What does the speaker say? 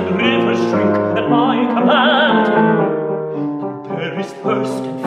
and rivers shrink at my command. And there is thirst and